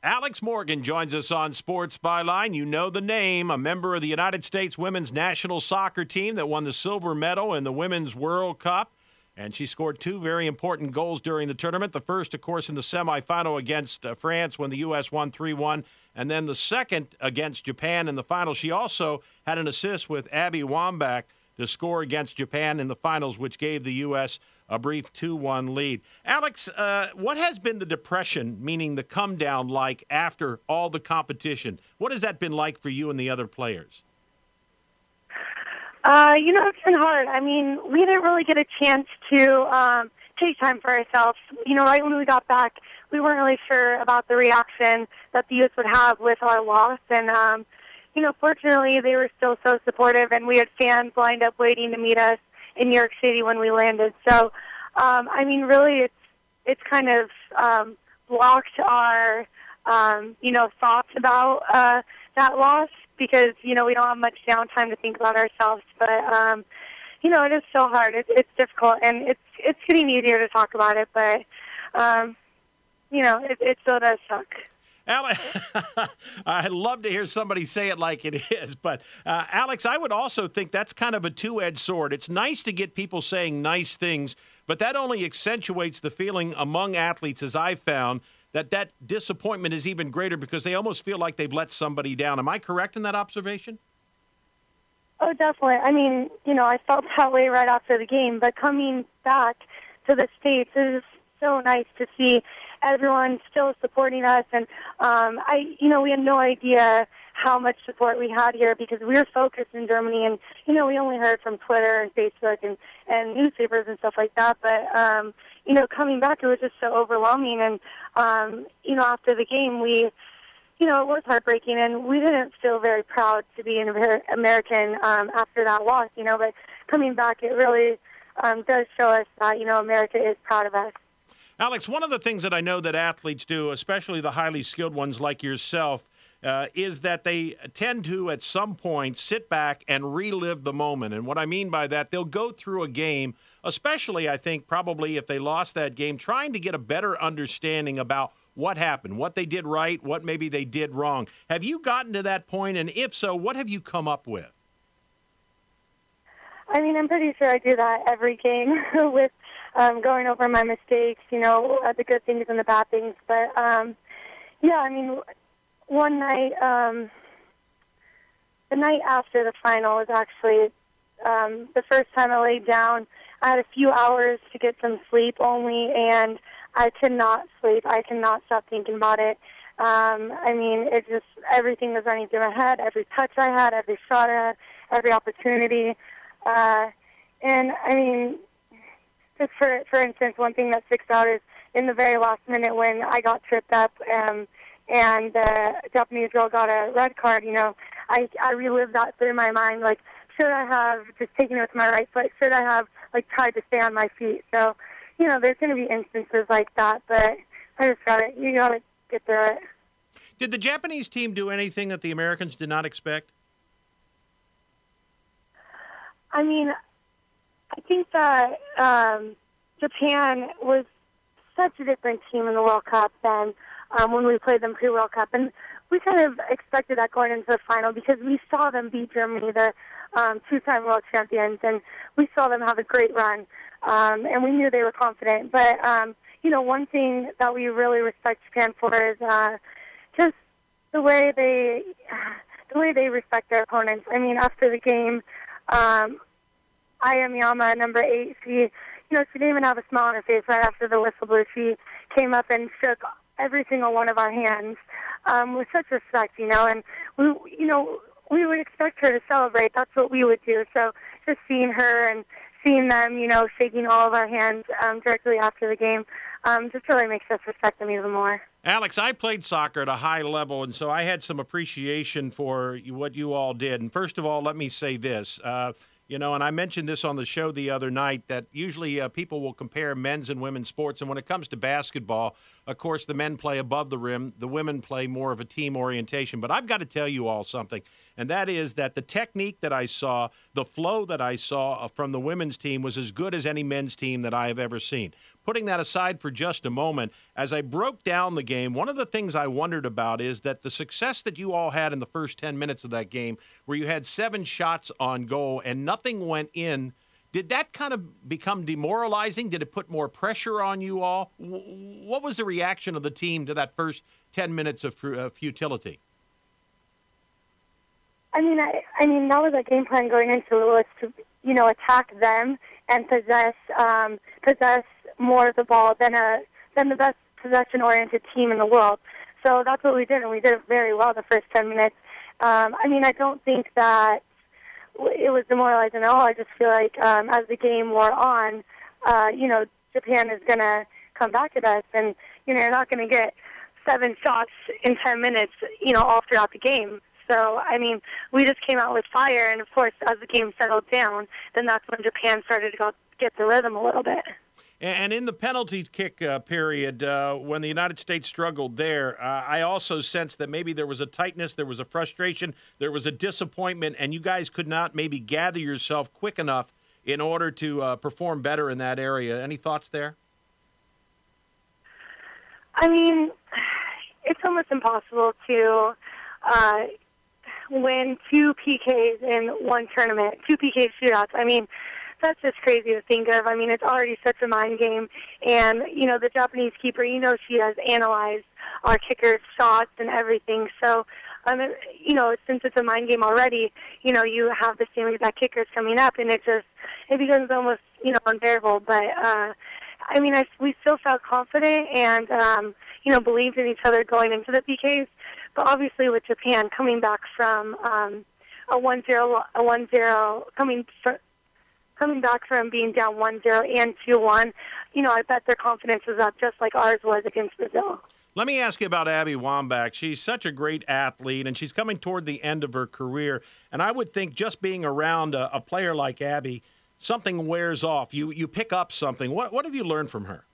Alex Morgan joins us on Sports Byline. You know the name, a member of the United States women's national soccer team that won the silver medal in the Women's World Cup. And she scored two very important goals during the tournament. The first, of course, in the semifinal against France when the U.S. won 3-1. And then the second against Japan in the final. She also had an assist with Abby Wambach to score against Japan in the finals, which gave the U.S. a brief 2-1 lead. Alex, what has been the depression, meaning the come down, like after all the competition? What has that been like for you and the other players? It's been hard. I mean, we didn't really get a chance to take time for ourselves. Right when we got back, we weren't really sure about the reaction that the youth would have with our loss. And, fortunately, they were still so supportive, and we had fans lined up waiting to meet us in New York City when we landed. So, really, it's kind of blocked our, thoughts about that loss because, we don't have much downtime to think about ourselves. But, it is so hard. It's difficult, and it's getting easier to talk about it, but, it still does suck. Alex, I'd love to hear somebody say it like it is, but Alex, I would also think that's kind of a two-edged sword. It's nice to get people saying nice things, but that only accentuates the feeling among athletes, as I've found, that disappointment is even greater because they almost feel like they've let somebody down. Am I correct in that observation? Oh, definitely. I mean, I felt that way right after the game, but coming back to the States is so nice to see everyone still supporting us. And, we had no idea how much support we had here because we were focused in Germany and, we only heard from Twitter and Facebook and newspapers and stuff like that. But, coming back, it was just so overwhelming. And, after the game, it was heartbreaking and we didn't feel very proud to be an American, after that loss, but coming back, it really, does show us that, America is proud of us. Alex, one of the things that I know that athletes do, especially the highly skilled ones like yourself, is that they tend to, at some point, sit back and relive the moment. And what I mean by that, they'll go through a game, especially, I think, probably if they lost that game, trying to get a better understanding about what happened, what they did right, what maybe they did wrong. Have you gotten to that point? And if so, what have you come up with? I mean, I'm pretty sure I do that every game with going over my mistakes, the good things and the bad things. But, one night, the night after the final was actually the first time I laid down. I had a few hours to get some sleep only, and I could not sleep. I could not stop thinking about it. Everything was running through my head, every touch I had, every shot I had, every opportunity. Just for instance, one thing that sticks out is in the very last minute when I got tripped up and the Japanese girl got a red card, I relived that through my mind. Like, should I have just taken it with my right foot? Should I have, tried to stay on my feet? So, there's going to be instances like that, but I just got to get through it. Did the Japanese team do anything that the Americans did not expect? I mean, I think that Japan was such a different team in the World Cup than when we played them pre-World Cup. And we kind of expected that going into the final because we saw them beat Germany, the two-time world champions, and we saw them have a great run. And we knew they were confident. But, one thing that we really respect Japan for is just the way they respect their opponents. I mean, after the game, Aya Miyama, number 8, she didn't even have a smile on her face right after the whistle blew. She came up and shook every single one of our hands with such respect, and we would expect her to celebrate. That's what we would do. So just seeing her and seeing them, shaking all of our hands directly after the game just really makes us respect them even more. Alex, I played soccer at a high level, and so I had some appreciation for what you all did. And first of all, let me say this. And I mentioned this on the show the other night, that usually people will compare men's and women's sports. And when it comes to basketball, of course, the men play above the rim. The women play more of a team orientation. But I've got to tell you all something, and that is that the technique that I saw, the flow that I saw from the women's team was as good as any men's team that I have ever seen. putting that aside for just a moment, as I broke down the game, one of the things I wondered about is that the success that you all had in the first 10 minutes of that game, where you had 7 shots on goal and nothing went in, did that kind of become demoralizing? Did it put more pressure on you all? What was the reaction of the team to that first 10 minutes of futility? I mean, that was our game plan going into it, was to, attack them and possess more of the ball than the best possession-oriented team in the world. So that's what we did, and we did it very well the first 10 minutes. I don't think that it was demoralizing at all. I just feel like as the game wore on, Japan is going to come back at us, and, you're not going to get 7 shots in 10 minutes, all throughout the game. So, we just came out with fire, and of course, as the game settled down, then that's when Japan started to get the rhythm a little bit. And in the penalty kick period, when the United States struggled there, I also sensed that maybe there was a tightness, there was a frustration, there was a disappointment, and you guys could not maybe gather yourself quick enough in order to perform better in that area. Any thoughts there? It's almost impossible to win 2 PKs in one tournament, 2 PK shootouts. That's just crazy to think of. It's already such a mind game. And, the Japanese keeper, she has analyzed our kickers' shots and everything. So, since it's a mind game already, you have the same exact kickers coming up, and it becomes almost, unbearable. But, we still felt confident and, believed in each other going into the PKs. But obviously with Japan coming back from a 1-0, coming back from being down 1-0 and 2-1, I bet their confidence was up just like ours was against Brazil. Let me ask you about Abby Wambach. She's such a great athlete, and she's coming toward the end of her career. And I would think just being around a player like Abby, something wears off. You pick up something. What have you learned from her?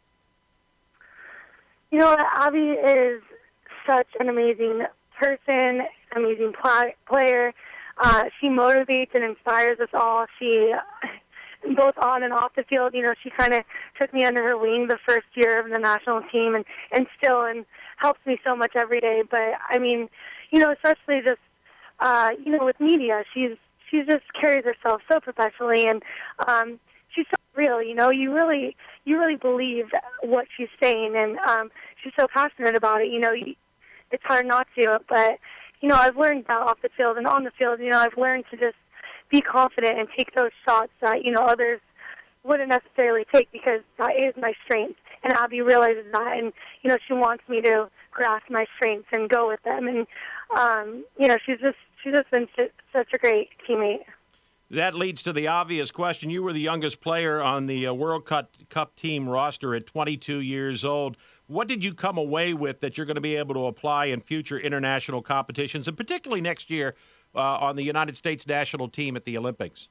Abby is such an amazing person, amazing player. She motivates and inspires us all. She, both on and off the field, she kind of took me under her wing the first year of the national team and still helps me so much every day. But, especially just, with media, she just carries herself so professionally, and she's so real, you really believe what she's saying, and she's so passionate about it, it's hard not to, but, I've learned that off the field and on the field, I've learned to just be confident and take those shots that, others wouldn't necessarily take, because that is my strength, and Abby realizes that, and, she wants me to grasp my strengths and go with them, and, she's just been such a great teammate. That leads to the obvious question. You were the youngest player on the World Cup team roster at 22 years old. What did you come away with that you're going to be able to apply in future international competitions, and particularly next year on the United States national team at the Olympics?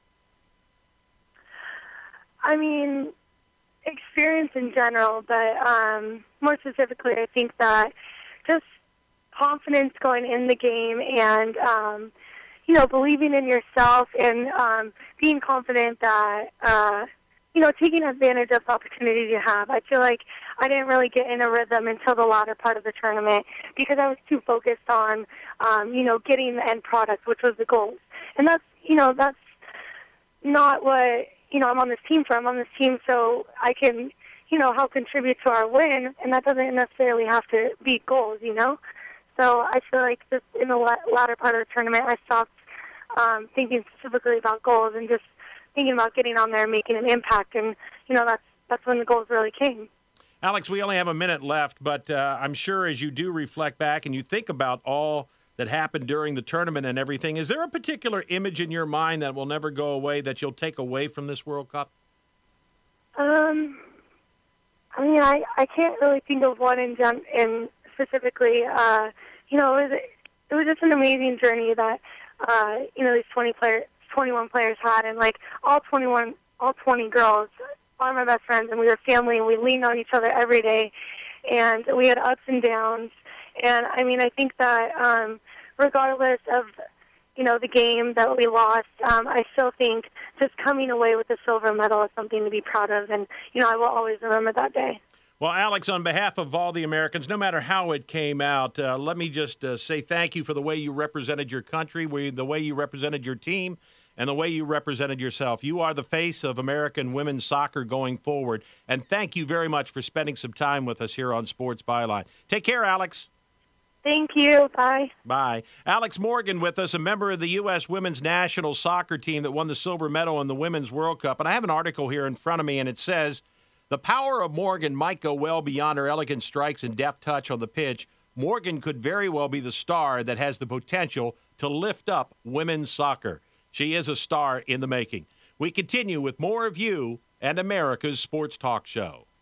Experience in general, but more specifically, I think that just confidence going in the game and, believing in yourself and being confident that, taking advantage of the opportunities you have. I feel like I didn't really get in a rhythm until the latter part of the tournament because I was too focused on, getting the end product, which was the goals. And that's not what, I'm on this team for. I'm on this team so I can, help contribute to our win, and that doesn't necessarily have to be goals, So I feel like just in the latter part of the tournament, I stopped thinking specifically about goals and just thinking about getting on there and making an impact. And, that's when the goals really came. Alex, we only have a minute left, but I'm sure as you do reflect back and you think about all that happened during the tournament and everything, is there a particular image in your mind that will never go away that you'll take away from this World Cup? I can't really think of one in specifically. It was just an amazing journey that, these 21 players had, and all 20 girls are my best friends, and we were family, and we leaned on each other every day, and we had ups and downs. And I think that regardless of the game that we lost, I still think just coming away with the silver medal is something to be proud of, and I will always remember that day. Well, Alex, on behalf of all the Americans, no matter how it came out, let me just say thank you for the way you represented your country, the way you represented your team, and the way you represented yourself. You are the face of American women's soccer going forward, and thank you very much for spending some time with us here on Sports Byline. Take care, Alex. Thank you. Bye. Bye. Alex Morgan with us, a member of the U.S. women's national soccer team that won the silver medal in the Women's World Cup. And I have an article here in front of me, and it says, the power of Morgan might go well beyond her elegant strikes and deft touch on the pitch. Morgan could very well be the star that has the potential to lift up women's soccer. She is a star in the making. We continue with more of you and America's Sports Talk Show.